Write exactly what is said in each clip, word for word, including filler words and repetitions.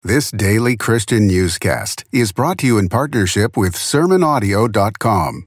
This daily Christian newscast is brought to you in partnership with sermon audio dot com.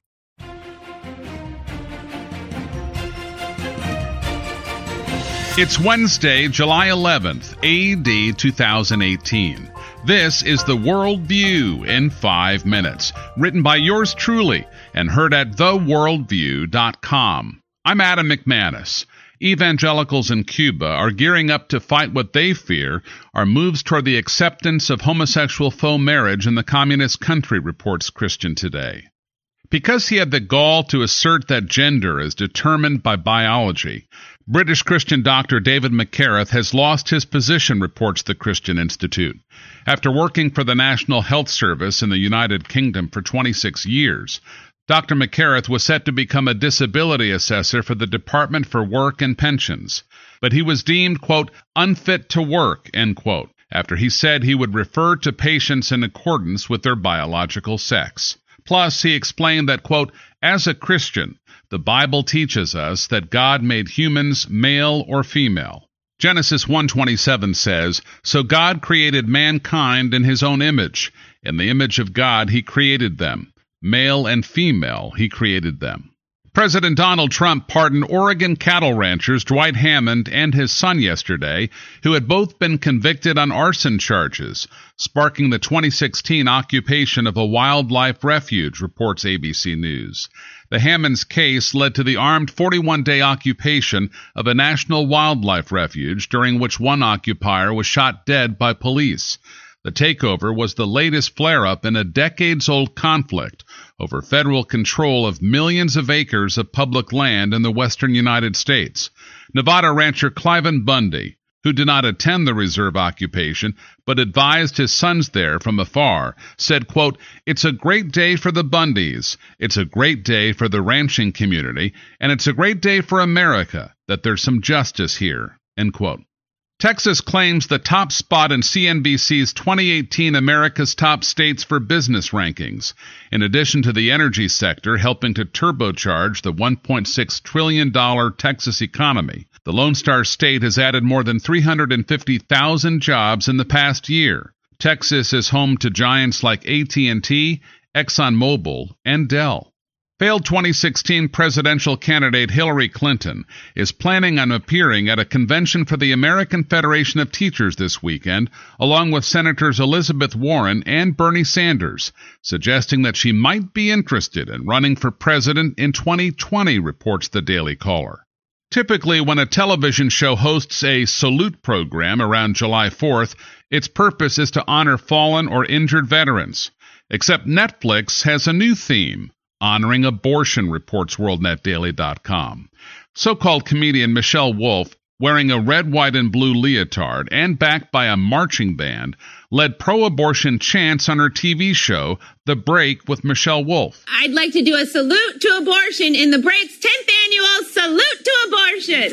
It's Wednesday, July eleventh, A D two thousand eighteen. This is the World View in five minutes, written by yours truly and heard at the world view dot com. I'm Adam McManus. Evangelicals in Cuba are gearing up to fight what they fear are moves toward the acceptance of homosexual faux marriage in the communist country, reports Christian Today. Because he had the gall to assert that gender is determined by biology, British Christian doctor David McCareth has lost his position, reports the Christian Institute. After working for the National Health Service in the United Kingdom for twenty-six years, Doctor McCareth was set to become a disability assessor for the Department for Work and Pensions, but he was deemed, quote, unfit to work, end quote, after he said he would refer to patients in accordance with their biological sex. Plus, he explained that, quote, as a Christian, the Bible teaches us that God made humans male or female. Genesis one twenty-seven says, so God created mankind in his own image. In the image of God he created them. Male and female, he created them. President Donald Trump pardoned Oregon cattle ranchers Dwight Hammond and his son yesterday, who had both been convicted on arson charges, sparking the twenty sixteen occupation of a wildlife refuge, reports A B C News. The Hammonds case led to the armed forty-one day occupation of a national wildlife refuge, during which one occupier was shot dead by police. The takeover was the latest flare-up in a decades-old conflict over federal control of millions of acres of public land in the western United States. Nevada rancher Cliven Bundy, who did not attend the reserve occupation but advised his sons there from afar, said, quote, it's a great day for the Bundys, it's a great day for the ranching community, and it's a great day for America that there's some justice here, end quote. Texas claims the top spot in C N B C's twenty eighteen America's Top States for Business rankings. In addition to the energy sector helping to turbocharge the one point six trillion dollars Texas economy, the Lone Star State has added more than three hundred fifty thousand jobs in the past year. Texas is home to giants like A T and T, ExxonMobil, and Dell. Failed twenty sixteen presidential candidate Hillary Clinton is planning on appearing at a convention for the American Federation of Teachers this weekend, along with Senators Elizabeth Warren and Bernie Sanders, suggesting that she might be interested in running for president in twenty twenty, reports the Daily Caller. Typically, when a television show hosts a salute program around July fourth, its purpose is to honor fallen or injured veterans. Except Netflix has a new theme, honoring abortion, reports world net daily dot com. So-called comedian Michelle Wolf, wearing a red, white, and blue leotard and backed by a marching band, led pro-abortion chants on her T V show, The Break with Michelle Wolf. I'd like to do a salute to abortion in The Break's tenth annual Salute to Abortion.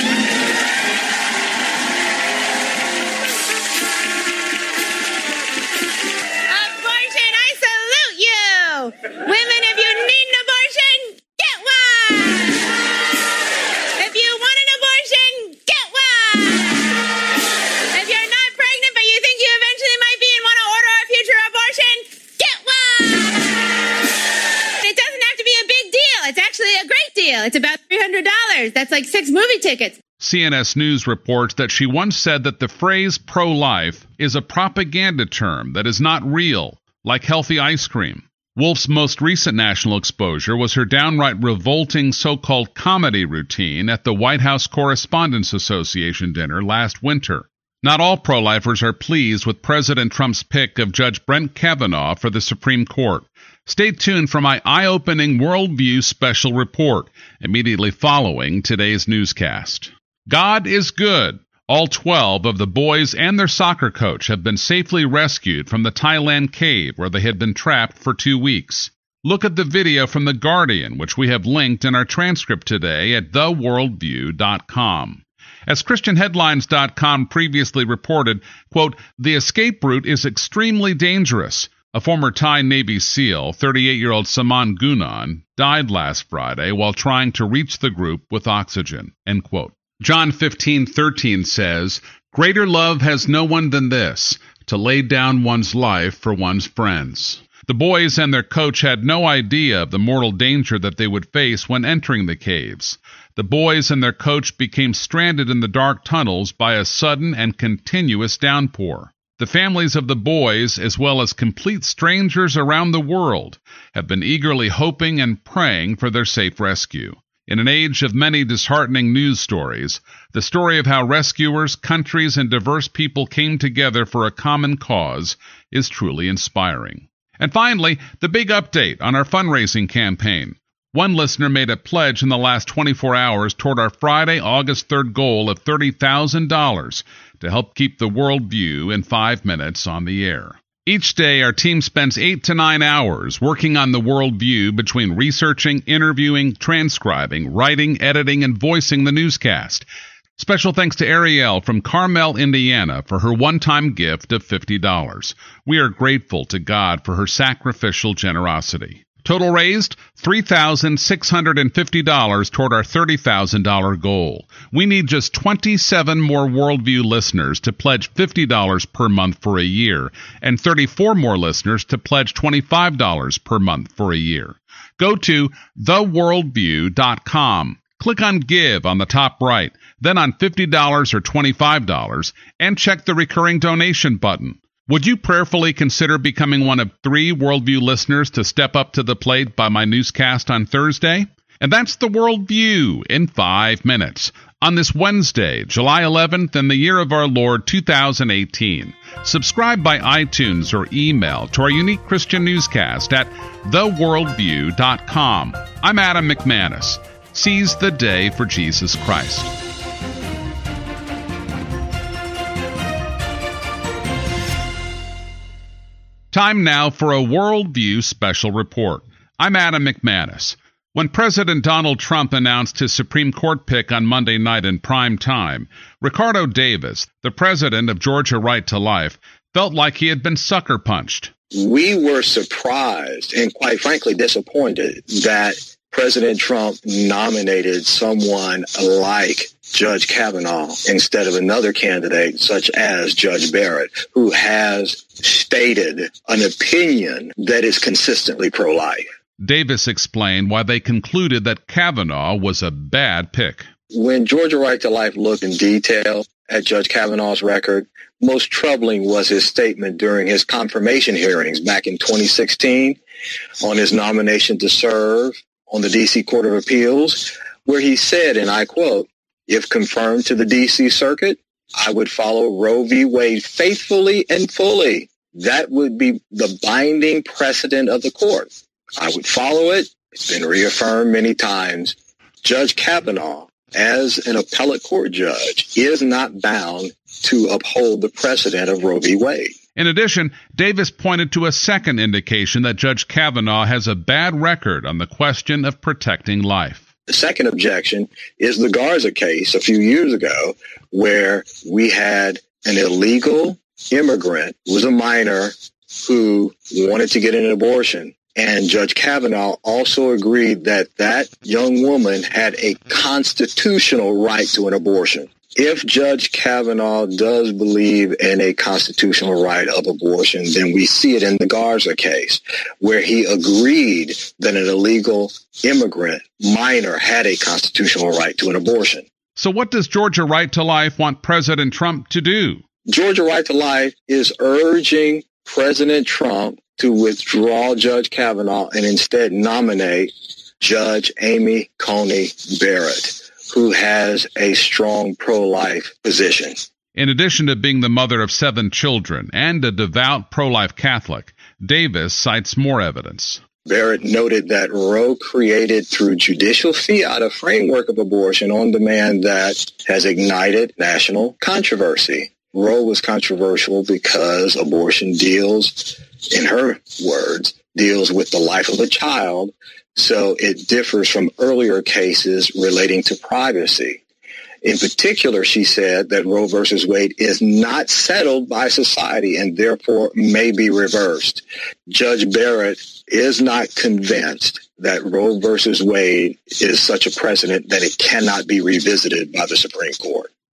Abortion, I salute you! Women, if you need an abortion, get one! If you want an abortion, get one! If you're not pregnant but you think you eventually might be and want to order a future abortion, get one! It doesn't have to be a big deal. It's actually a great deal. It's about three hundred dollars. That's like six movie tickets. C N S News reports that she once said that the phrase pro-life is a propaganda term that is not real, like healthy ice cream. Wolf's most recent national exposure was her downright revolting so-called comedy routine at the White House Correspondents Association dinner last winter. Not all pro-lifers are pleased with President Trump's pick of Judge Brett Kavanaugh for the Supreme Court. Stay tuned for my eye-opening Worldview special report, immediately following today's newscast. God is good. All twelve of the boys and their soccer coach have been safely rescued from the Thailand cave where they had been trapped for two weeks. Look at the video from The Guardian, which we have linked in our transcript today at the world view dot com. As Christian Headlines dot com previously reported, quote, the escape route is extremely dangerous. A former Thai Navy SEAL, thirty-eight-year-old Saman Gunan, died last Friday while trying to reach the group with oxygen, end quote. John fifteen thirteen says, greater love has no one than this, to lay down one's life for one's friends. The boys and their coach had no idea of the mortal danger that they would face when entering the caves. The boys and their coach became stranded in the dark tunnels by a sudden and continuous downpour. The families of the boys, as well as complete strangers around the world, have been eagerly hoping and praying for their safe rescue. In an age of many disheartening news stories, the story of how rescuers, countries, and diverse people came together for a common cause is truly inspiring. And finally, the big update on our fundraising campaign. One listener made a pledge in the last twenty-four hours toward our Friday, August third goal of thirty thousand dollars to help keep the Worldview in five minutes on the air. Each day, our team spends eight to nine hours working on the Worldview between researching, interviewing, transcribing, writing, editing, and voicing the newscast. Special thanks to Ariel from Carmel, Indiana, for her one-time gift of fifty dollars. We are grateful to God for her sacrificial generosity. Total raised, three thousand six hundred fifty dollars toward our thirty thousand dollars goal. We need just twenty-seven more Worldview listeners to pledge fifty dollars per month for a year, and thirty-four more listeners to pledge twenty-five dollars per month for a year. Go to the worldview dot com. Click on Give on the top right, then on fifty dollars or twenty-five dollars, and check the recurring donation button. Would you prayerfully consider becoming one of three Worldview listeners to step up to the plate by my newscast on Thursday? And that's the Worldview in five minutes on this Wednesday, July eleventh, in the year of our Lord two thousand eighteen. Subscribe by iTunes or email to our unique Christian newscast at the worldview dot com. I'm Adam McManus. Seize the day for Jesus Christ. Time now for a Worldview special report. I'm Adam McManus. When President Donald Trump announced his Supreme Court pick on Monday night in prime time, Ricardo Davis, the president of Georgia Right to Life, felt like he had been sucker punched. We were surprised and quite frankly disappointed that President Trump nominated someone like Judge Kavanaugh instead of another candidate such as Judge Barrett, who has stated an opinion that is consistently pro-life. Davis explained why they concluded that Kavanaugh was a bad pick. When Georgia Right to Life looked in detail at Judge Kavanaugh's record, most troubling was his statement during his confirmation hearings back in twenty sixteen on his nomination to serve on the D C Court of Appeals, where he said, and I quote, "If confirmed to the D C Circuit, I would follow Roe v. Wade faithfully and fully. That would be the binding precedent of the court. I would follow it. It's been reaffirmed many times. Judge Kavanaugh, as an appellate court judge, is not bound to uphold the precedent of Roe v. Wade." In addition, Davis pointed to a second indication that Judge Kavanaugh has a bad record on the question of protecting life. The second objection is the Garza case a few years ago, where we had an illegal immigrant who was a minor who wanted to get an abortion. And Judge Kavanaugh also agreed that that young woman had a constitutional right to an abortion. If Judge Kavanaugh does believe in a constitutional right of abortion, then we see it in the Garza case, where he agreed that an illegal immigrant minor had a constitutional right to an abortion. So what does Georgia Right to Life want President Trump to do? Georgia Right to Life is urging President Trump to withdraw Judge Kavanaugh and instead nominate Judge Amy Coney Barrett, who has a strong pro-life position. In addition to being the mother of seven children and a devout pro-life Catholic, Davis cites more evidence. Barrett noted that Roe created through judicial fiat a framework of abortion on demand that has ignited national controversy. Roe was controversial because abortion deals, in her words, deals with the life of a child, so it differs from earlier cases relating to privacy. In particular, she said that Roe versus Wade is not settled by society and therefore may be reversed. Judge Barrett is not convinced that Roe versus Wade is such a precedent that it cannot be revisited by the Supreme Court.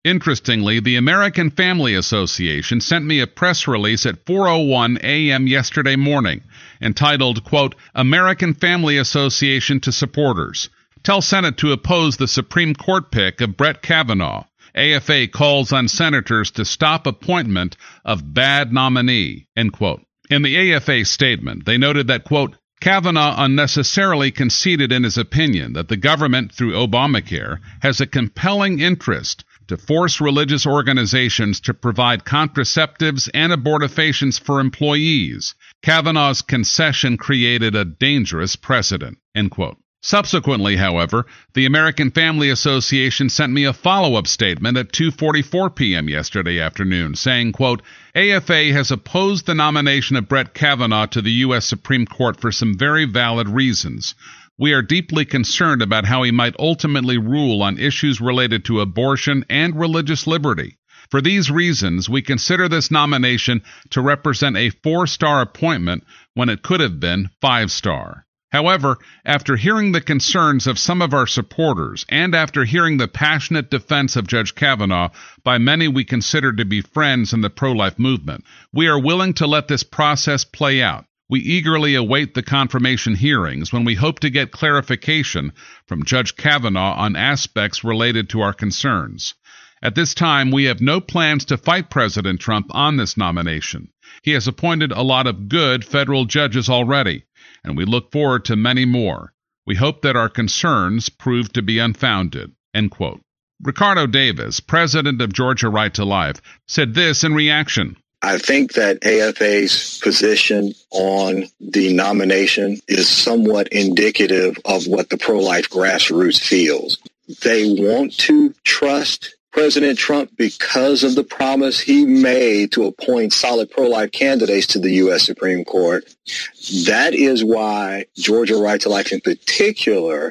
Interestingly, the American Family Association sent me a press release at four oh one a.m. yesterday morning entitled, quote, American Family Association to Supporters. Tell Senate to oppose the Supreme Court pick of Brett Kavanaugh. A F A calls on senators to stop appointment of bad nominee, end quote. In the A F A statement, they noted that, quote, Kavanaugh unnecessarily conceded in his opinion that the government, through Obamacare, has a compelling interest to force religious organizations to provide contraceptives and abortifacients for employees. Kavanaugh's concession created a dangerous precedent, end quote. Subsequently, however, the American Family Association sent me a follow-up statement at two forty-four p.m. yesterday afternoon saying, quote, A F A has opposed the nomination of Brett Kavanaugh to the U S Supreme Court for some very valid reasons. We are deeply concerned about how he might ultimately rule on issues related to abortion and religious liberty. For these reasons, we consider this nomination to represent a four-star appointment when it could have been five-star. However, after hearing the concerns of some of our supporters and after hearing the passionate defense of Judge Kavanaugh by many we consider to be friends in the pro-life movement, we are willing to let this process play out. We eagerly await the confirmation hearings when we hope to get clarification from Judge Kavanaugh on aspects related to our concerns. At this time, we have no plans to fight President Trump on this nomination. He has appointed a lot of good federal judges already, and we look forward to many more. We hope that our concerns prove to be unfounded, end quote. Ricardo Davis, president of Georgia Right to Life, said this in reaction. I think that A F A's position on the nomination is somewhat indicative of what the pro-life grassroots feels. They want to trust President Trump because of the promise he made to appoint solid pro-life candidates to the U S Supreme Court. That is why Georgia Right to Life in particular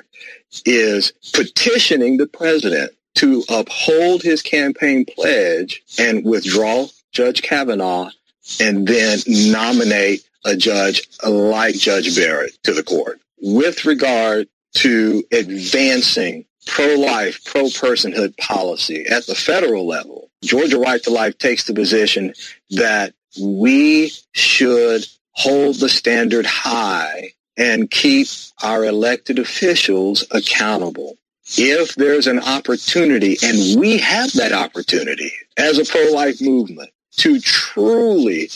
is petitioning the president to uphold his campaign pledge and withdraw Judge Kavanaugh and then nominate a judge like Judge Barrett to the court. With regard to advancing pro-life, pro-personhood policy at the federal level, Georgia Right to Life takes the position that we should hold the standard high and keep our elected officials accountable. If there's an opportunity, and we have that opportunity as a pro-life movement, to truly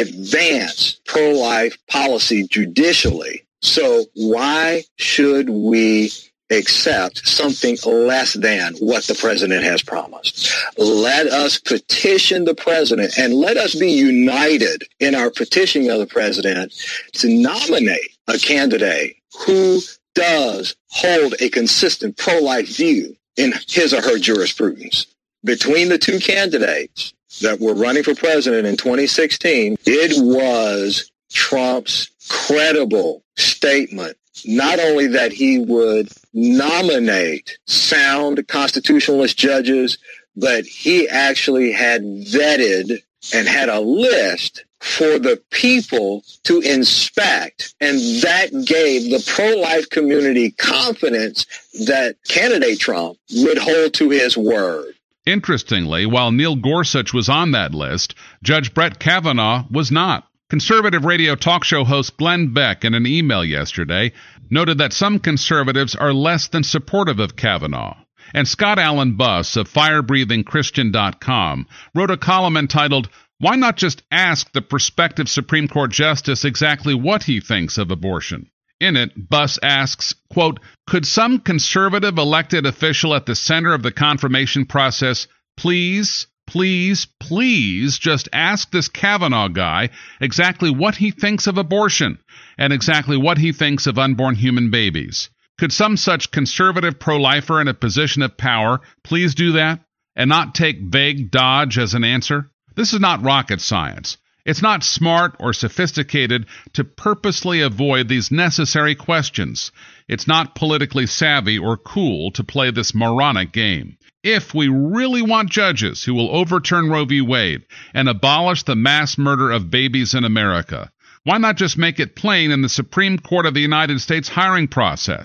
advance pro-life policy judicially, so why should we accept something less than what the president has promised? Let us petition the president and let us be united in our petitioning of the president to nominate a candidate who does hold a consistent pro-life view in his or her jurisprudence. Between the two candidates that were running for president in twenty sixteen, it was Trump's credible statement, not only that he would nominate sound constitutionalist judges, but he actually had vetted and had a list for the people to inspect. And that gave the pro-life community confidence that candidate Trump would hold to his word. Interestingly, while Neil Gorsuch was on that list, Judge Brett Kavanaugh was not. Conservative radio talk show host Glenn Beck, in an email yesterday, noted that some conservatives are less than supportive of Kavanaugh. And Scott Allen Buss of fire breathing christian dot com wrote a column entitled, Why Not Just Ask the Prospective Supreme Court Justice Exactly What He Thinks of Abortion? In it, Buss asks, quote, Could some conservative elected official at the center of the confirmation process please, please, please just ask this Kavanaugh guy exactly what he thinks of abortion and exactly what he thinks of unborn human babies? Could some such conservative pro-lifer in a position of power please do that and not take vague dodge as an answer? This is not rocket science. It's not smart or sophisticated to purposely avoid these necessary questions. It's not politically savvy or cool to play this moronic game. If we really want judges who will overturn Roe v. Wade and abolish the mass murder of babies in America, why not just make it plain in the Supreme Court of the United States hiring process?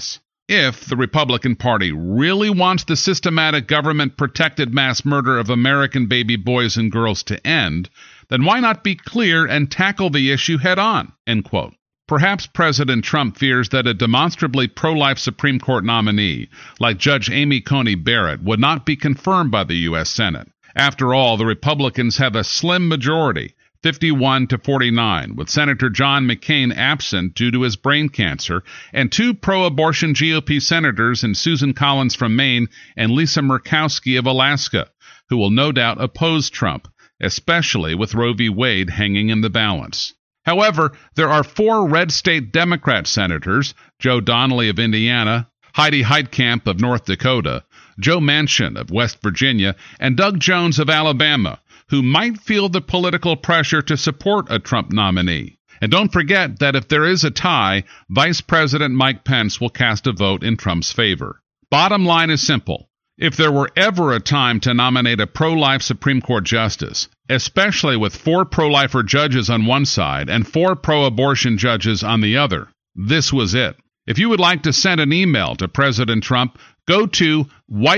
If the Republican Party really wants the systematic government-protected mass murder of American baby boys and girls to end, then why not be clear and tackle the issue head-on?" End quote. Perhaps President Trump fears that a demonstrably pro-life Supreme Court nominee, like Judge Amy Coney Barrett, would not be confirmed by the U S Senate. After all, the Republicans have a slim majority, fifty-one to forty-nine, with Senator John McCain absent due to his brain cancer, and two pro-abortion G O P senators in Susan Collins from Maine and Lisa Murkowski of Alaska, who will no doubt oppose Trump, especially with Roe v. Wade hanging in the balance. However, there are four red state Democrat senators, Joe Donnelly of Indiana, Heidi Heitkamp of North Dakota, Joe Manchin of West Virginia, and Doug Jones of Alabama, who might feel the political pressure to support a Trump nominee. And don't forget that if there is a tie, Vice President Mike Pence will cast a vote in Trump's favor. Bottom line is simple. If there were ever a time to nominate a pro-life Supreme Court justice, especially with four pro-lifer judges on one side and four pro-abortion judges on the other, this was it. If you would like to send an email to President Trump, go to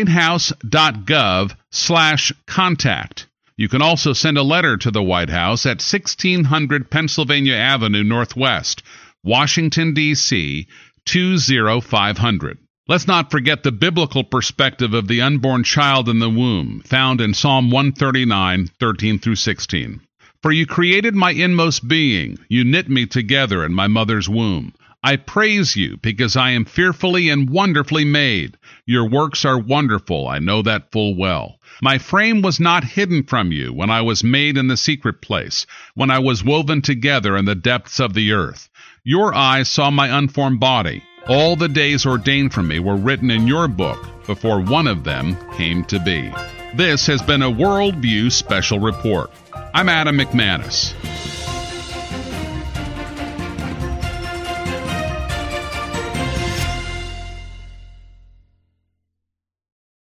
whitehouse.gov slash contact. You can also send a letter to the White House at sixteen hundred Pennsylvania Avenue Northwest, Washington, D C two oh five hundred. Let's not forget the biblical perspective of the unborn child in the womb, found in Psalm one thirty-nine, thirteen through sixteen. For you created my inmost being, you knit me together in my mother's womb. I praise you because I am fearfully and wonderfully made. Your works are wonderful, I know that full well. My frame was not hidden from you when I was made in the secret place, when I was woven together in the depths of the earth. Your eyes saw my unformed body. All the days ordained for me were written in your book before one of them came to be. This has been a Worldview Special Report. I'm Adam McManus.